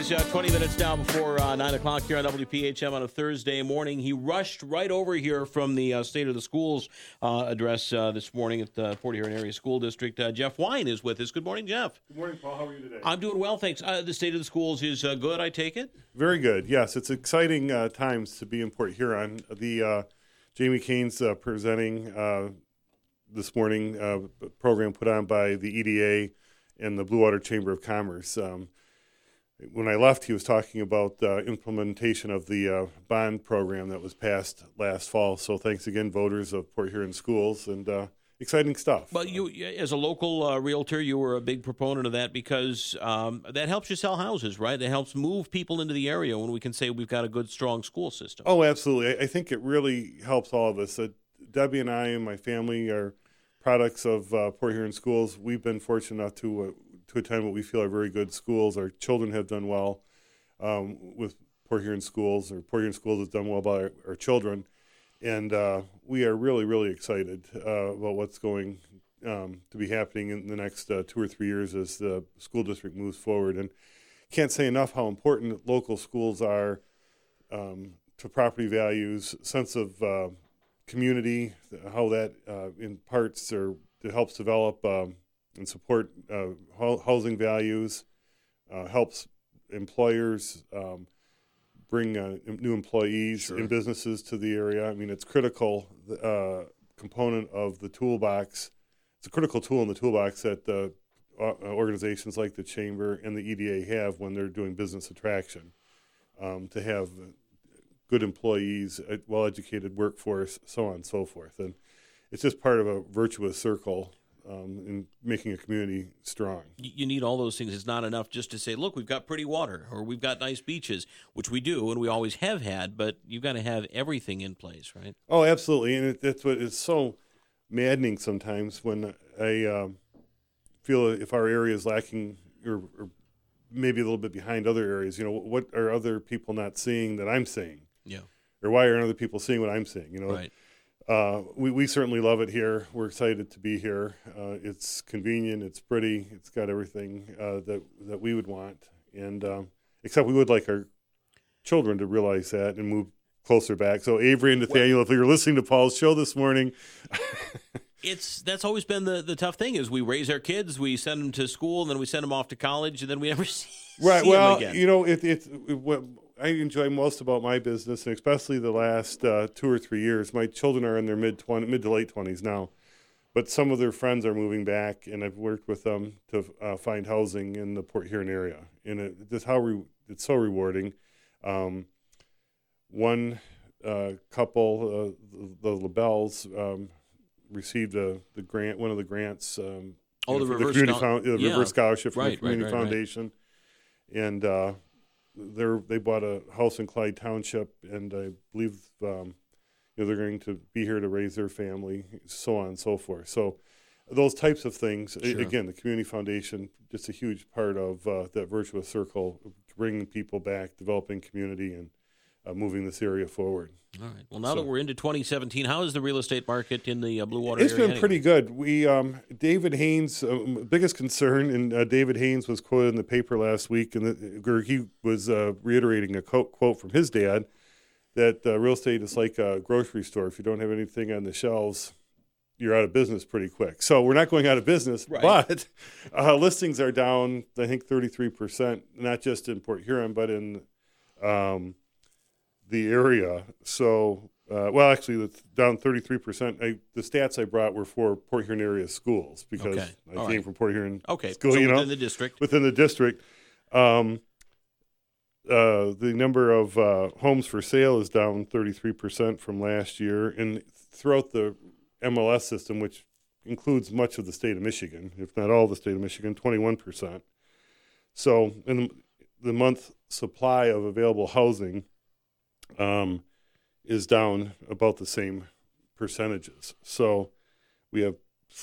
is 20 minutes now before 9 o'clock here on WPHM on a Thursday morning. He rushed right over here from the State of the Schools address this morning at the Port Huron Area School District. Jeff Wine is with us. Good morning, Jeff. Good morning, Paul. How are you today? I'm doing well, thanks. The State of the Schools is good, I take it? Very good, yes. It's exciting times to be in Port Huron. The Jamie Kane's presenting this morning a program put on by the EDA and the Blue Water Chamber of Commerce. When I left, he was talking about the implementation of the bond program that was passed last fall. So thanks again, voters of Port Huron Schools, and exciting stuff. But you, as a local realtor, you were a big proponent of that because that helps you sell houses, right? It helps move people into the area when we can say we've got a good, strong school system. Oh, absolutely. I think it really helps all of us. Debbie and I and my family are products of Port Huron Schools. We've been fortunate enough to attend what we feel are very good schools. Our children have done well with Port Huron Schools, or Port Huron Schools has done well by our children. And we are really, really excited about what's going to be happening in the next 2 or 3 years as the school district moves forward. And can't say enough how important local schools are to property values, sense of community, how that imparts or helps develop and support housing values, helps employers bring new employees and businesses to the area. I mean, it's critical component of the toolbox. It's a critical tool in the toolbox that the organizations like the Chamber and the EDA have when they're doing business attraction, to have good employees, a well-educated workforce, so on and so forth. And it's just part of a virtuous circle in making a community strong. You need all those things. It's not enough just to say, look, we've got pretty water or we've got nice beaches, which we do and we always have had, but you've got to have everything in place, right? Oh, absolutely. And that's what is so maddening sometimes when I feel if our area is lacking or maybe a little bit behind other areas. You know, what are other people not seeing that I'm seeing? Yeah. Or why aren't other people seeing what I'm seeing? You know, right. We certainly love it here. We're excited to be here. It's convenient. It's pretty. It's got everything that we would want. And except we would like our children to realize that and move closer back. So Avery and Nathaniel, if you're listening to Paul's show this morning, that's always been the tough thing is we raise our kids, we send them to school, and then we send them off to college, and then we never see them again. You know, what I enjoy most about my business, and especially the last 2 or 3 years, my children are in their mid to late 20s now, but some of their friends are moving back, and I've worked with them to find housing in the Port Huron area, and it's so rewarding. One couple, the LaBelles, received the grant, one of the grants. The reverse reverse scholarship from the Community Right. Foundation, and they bought a house in Clyde Township, and I believe they're going to be here to raise their family, so on and so forth. So those types of things, again, the Community Foundation, just a huge part of that virtuous circle, bringing people back, developing community, and moving this area forward. All right. Well, now that we're into 2017, how is the real estate market in the Blue Water area? It's been pretty good. We David Haynes, biggest concern, and David Haynes was quoted in the paper last week, and he was reiterating a quote from his dad that real estate is like a grocery store. If you don't have anything on the shelves, you're out of business pretty quick. So we're not going out of business, but listings are down, I think, 33%, not just in Port Huron, but in the area. So, actually, that's down 33%. The stats I brought were for Port Huron area schools because I came from Port Huron school. So within the district. Within the district. The number of homes for sale is down 33% from last year. And throughout the MLS system, which includes much of the state of Michigan, if not all the state of Michigan, 21%. So in the month supply of available housing is down about the same percentages. So we have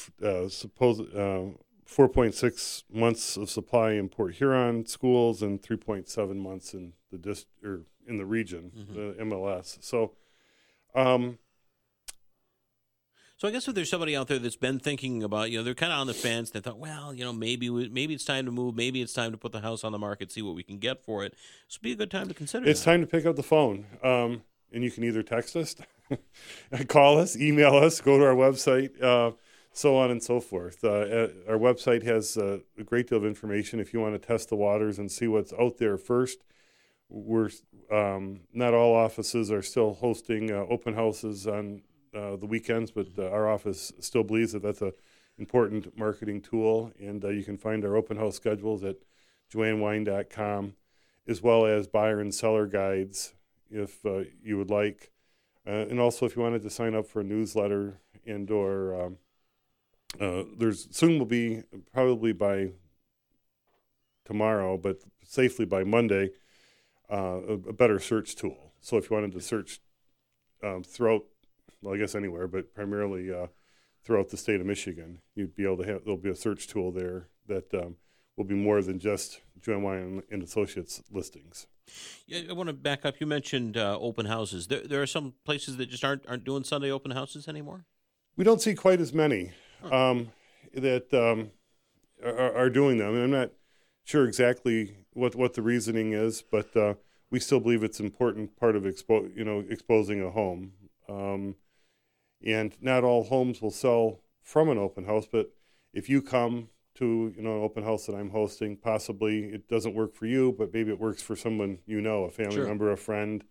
4.6 months of supply in Port Huron schools and 3.7 months in the in the region, the MLS. So So I guess if there's somebody out there that's been thinking about, they're kind of on the fence. They thought, well, maybe it's time to move. Maybe it's time to put the house on the market, see what we can get for it. This would be a good time to consider. It's time to pick up the phone, and you can either text us, call us, email us, go to our website, so on and so forth. Our website has a great deal of information if you want to test the waters and see what's out there first. We're not all offices are still hosting open houses on the weekends, but our office still believes that that's an important marketing tool, and you can find our open house schedules at joannewine.com, as well as buyer and seller guides if you would like. And also if you wanted to sign up for a newsletter and or there's soon will be, probably by tomorrow, but safely by Monday, a better search tool. So if you wanted to search throughout, well, I guess anywhere, but primarily throughout the state of Michigan, you'd be able to have, there'll be a search tool there that will be more than just Joanne Wine and Associates listings. Yeah, I want to back up. You mentioned open houses. There are some places that just aren't doing Sunday open houses anymore? We don't see quite as many that are doing them. And I'm not sure exactly what the reasoning is, but we still believe it's an important part of exposing a home. And not all homes will sell from an open house, but if you come to an open house that I'm hosting, possibly it doesn't work for you, but maybe it works for someone a family member, a friend.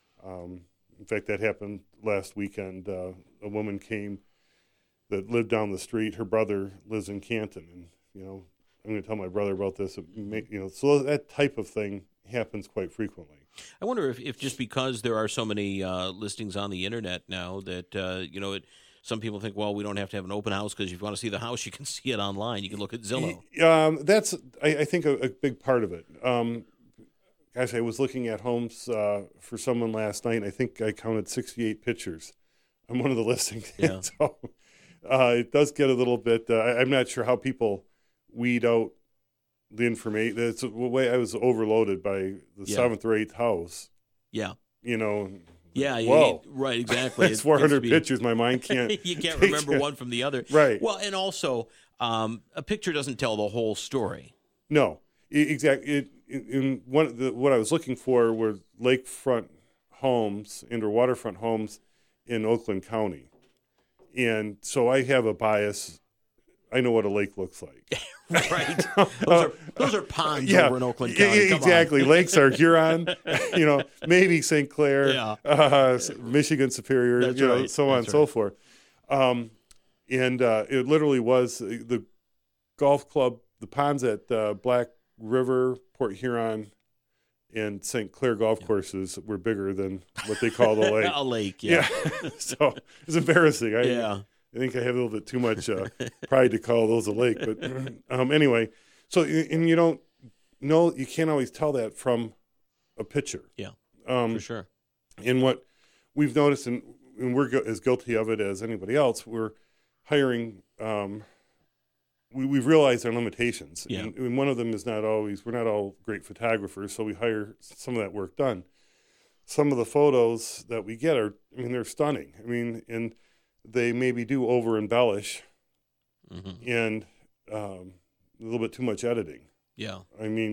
In fact, that happened last weekend. A woman came that lived down the street. Her brother lives in Canton, and I'm going to tell my brother about this. So that type of thing happens quite frequently. I wonder if just because there are so many listings on the internet now that some people think, well, we don't have to have an open house because if you want to see the house, you can see it online. You can look at Zillow. That's I think a big part of it. Gosh, I was looking at homes for someone last night, and I think I counted 68 pictures on one of the listings. Yeah. So it does get a little bit. I'm not sure how people weed out the information. It's the way I was overloaded by the seventh or eighth house. Yeah. Yeah, whoa. Right, exactly. It's 400 pictures. My mind can't. You can't remember one from the other. Right. Well, and also, a picture doesn't tell the whole story. No, exactly. What I was looking for were lakefront homes or waterfront homes in Oakland County. And so I have a bias. I know what a lake looks like. Right. Those are ponds over in Oakland County. Exactly. Lakes are Huron, maybe St. Clair, Michigan Superior, That's right. so on and so forth. And it literally was the golf club, the ponds at Black River, Port Huron, and St. Clair golf courses were bigger than what they call the lake. A lake, yeah. So it's embarrassing. I think I have a little bit too much pride to call those a lake. But anyway, so, and you can't always tell that from a picture. Yeah, for sure. And what we've noticed, and we're as guilty of it as anybody else, we're hiring, we've realized our limitations. Yeah. And one of them is we're not all great photographers, so we hire some of that work done. Some of the photos that we get they're stunning. And they maybe do over embellish and a little bit too much editing. Yeah.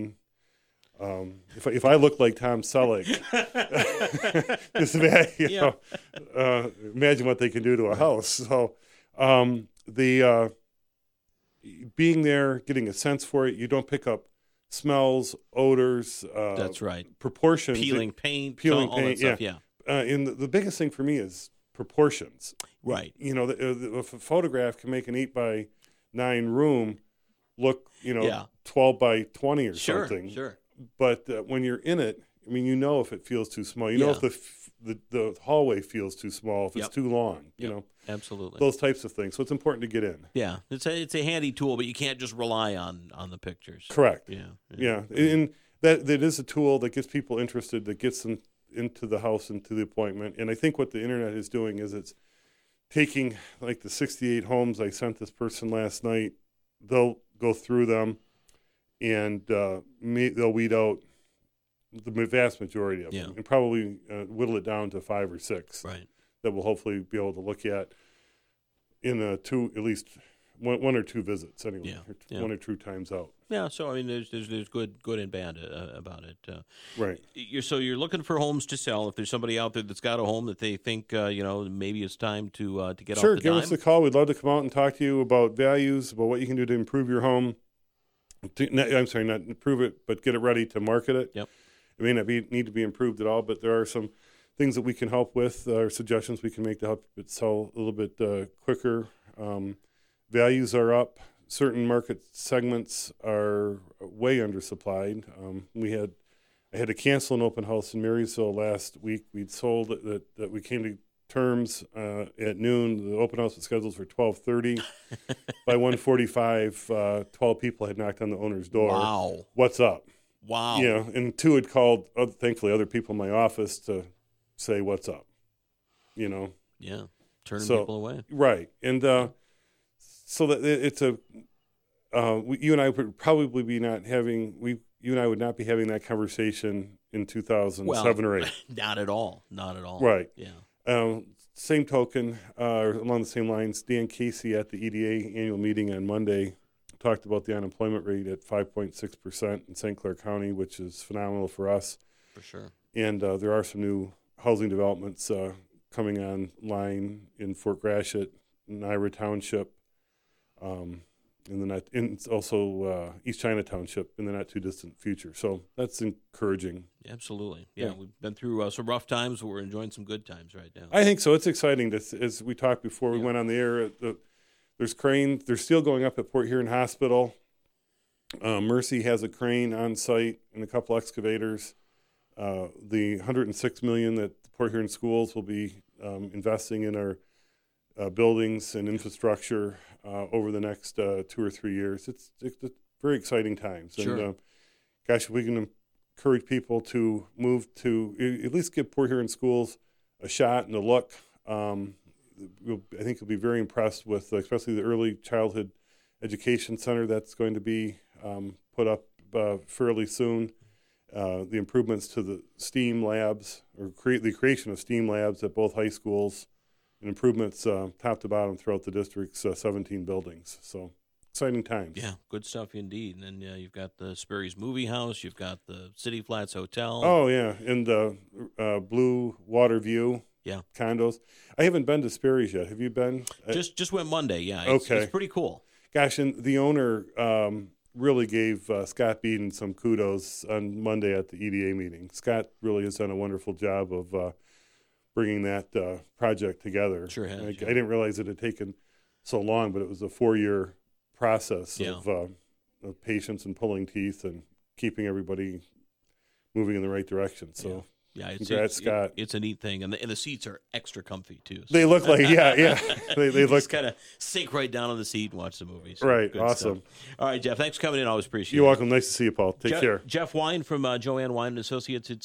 If I look like Tom Selleck, just imagine what they can do to a house. So the being there, getting a sense for it, you don't pick up smells, odors. That's right. Proportions. Peeling paint. Peeling all paint. that stuff, And the biggest thing for me is proportions. Right. If a photograph can make an 8x9 room look, 12 by 20 or something. Sure. But when you're in it, if it feels too small. You know if the hallway feels too small, if it's too long. Absolutely. Those types of things. So it's important to get in. Yeah, it's a handy tool, but you can't just rely on the pictures. Correct. Yeah. And that is a tool that gets people interested, that gets them into the house, into the appointment. And I think what the internet is doing is it's taking like the 68 homes I sent this person last night. They'll go through them and they'll weed out the vast majority of them and probably whittle it down to 5 or 6 right. that we'll hopefully be able to look at. in at least one or two visits anyway, Yeah. one or two times out. Yeah, so I mean, there's good and bad about it. Right. You're looking for homes to sell. If there's somebody out there that's got a home that they think maybe it's time to get Sure, off the give dime. us a call. We'd love to come out and talk to you about values, about what you can do to improve your home. Not improve it, but get it ready to market it. Yep. It may not need to be improved at all, but there are some things that we can help with, or suggestions we can make to help it sell a little bit quicker. Values are up. Certain market segments are way undersupplied. I had to cancel an open house in Marysville last week. We'd sold that we came to terms at noon. The open house was scheduled for 12:30. By 1:45, 12 people had knocked on the owner's door. Wow. What's up? Wow. And two had called, thankfully, other people in my office to say what's up. Yeah. Turning So- people away. Right. And so that it's you and I would probably be not having, you and I would not be having that conversation in 2007 or 8. Not at all. Not at all. Right. Yeah. Same token, along the same lines, Dan Casey at the EDA annual meeting on Monday talked about the unemployment rate at 5.6% in St. Clair County, which is phenomenal for us. For sure. And there are some new housing developments coming online in Fort Gratiot, Ira Township, also East China Township in the not too distant future. So that's encouraging. Absolutely. Yeah. Yeah. We've been through some rough times, but we're enjoying some good times right now. I think so. It's exciting. As we talked before we Yeah. went on the air, there's crane. There's steel going up at Port Huron Hospital. Mercy has a crane on site and a couple excavators. The $106 million that Port Huron Schools will be investing in our buildings and infrastructure over the next 2 or 3 years. It's very exciting times. Sure. And gosh, if we can encourage people to move to at least give Port Huron Schools a shot and a look. I think you'll be very impressed with, especially the early childhood education center that's going to be put up fairly soon. The improvements to the STEAM labs, or the creation of STEAM labs at both high schools, and improvements top to bottom throughout the district's 17 buildings. So exciting times. Yeah, good stuff indeed. And then you've got the Sperry's Movie House, you've got the City Flats Hotel. Oh, yeah, and Blue Water View condos. I haven't been to Sperry's yet. Have you been? Just went Monday, yeah. Okay. It's pretty cool. Gosh, and the owner really gave Scott Beeden some kudos on Monday at the EDA meeting. Scott really has done a wonderful job of bringing that project together. Sure has. I didn't realize it had taken so long, but it was a 4-year process of patience and pulling teeth and keeping everybody moving in the right direction. So. Yeah, Congrats, Scott. It's a neat thing, and the seats are extra comfy too. So. They look like they You look just kind of sink right down on the seat and watch the movies. So right. good Awesome. stuff. All right, Jeff. Thanks for coming in. Always appreciate it. You're welcome. Nice to see you, Paul. Take care. Jeff Wine from Joanne Wine and Associates. It's